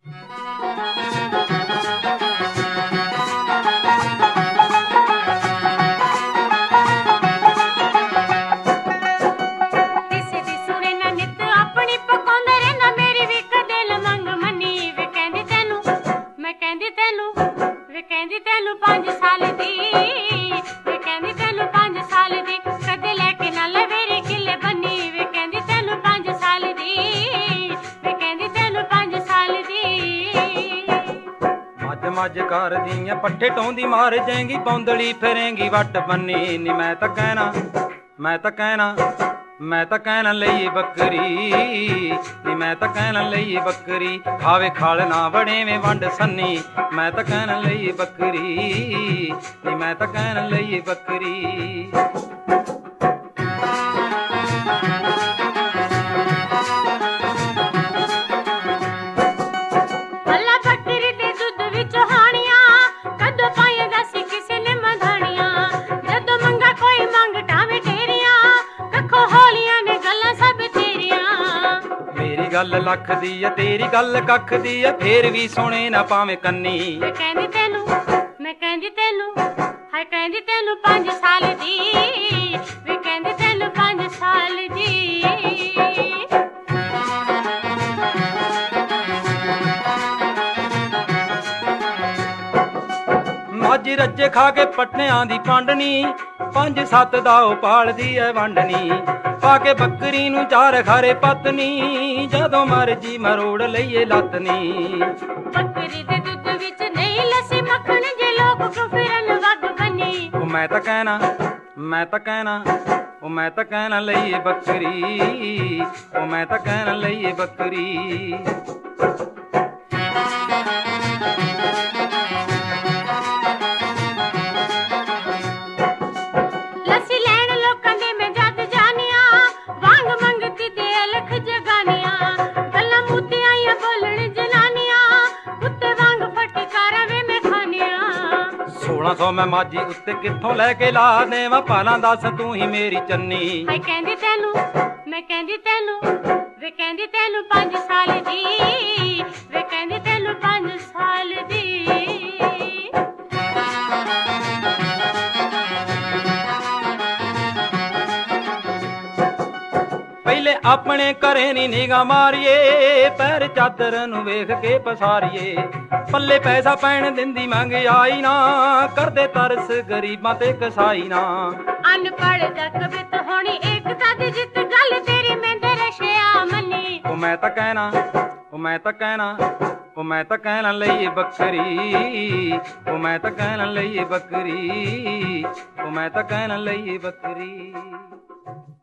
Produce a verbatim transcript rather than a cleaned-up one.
मज कर दियां पट्ठे टोंदी मार जाएंगी पौंदली फिरेंगी वट बन्नी नी मैं तो कहना मैं तो कहना मैं तो कहना लई बकरी नी मैं तो कहना लई बकरी खावे खाल ना बड़े में वंड सन्नी मैं तो कहना लई बकरी नी मैं तो कहना लई बकरी। गल लख दी है तेरी गल कख दी है फिर भी सुने ना पावे कन्नी मैं कहंदी तेनू मैं कहंदी तेनू हाय कहंदी तेनू पांच साल दी मैं कहंदी तेनू पांच साल दी। मज रज्जे खा के पट्टियां दी पांडनी पंज सत्त दा पालदी है वंडनी पाके बकरी नू चार खारे पत्नी जदों मर्जी मरोड़ लईए लतनी बकरी दे दुध विच नहीं लस्सी मक्खन जे लोग को फिरन वग बनी ओ मैं तां कहना मैं तां कहना ओ मैं तां कहना लईए बकरी ओ मैं तां कहना लईए बकरी। सोलह सौ मैं माझी उत्ते कित्थों लैके ला देवां पाला दस तू ही मेरी चन्नी हाय कहंदी तेनू मैं कहंदी तेनू वे कहंदी तेनू पांच साल दी वे कहंदी तेनू पांच साल दी। पहले अपने घरे नी निगाह मारिए पैर चादर नू वेख के पसारिए पल्ले पैसा पैण दिंदी महंगाई ना करदे तरस गरीबां ते कसाई ना अनपढ़ जग बित होनी एकता दी जित गल तेरी मैंदे रशिया मनी ओ मैं तां कहना ओ मैं तां कहना ओ मैं तां कहना लईए बकरी ओ मैं तां कहना लईए बकरी ओ मैं तां कहना लईए बकरी।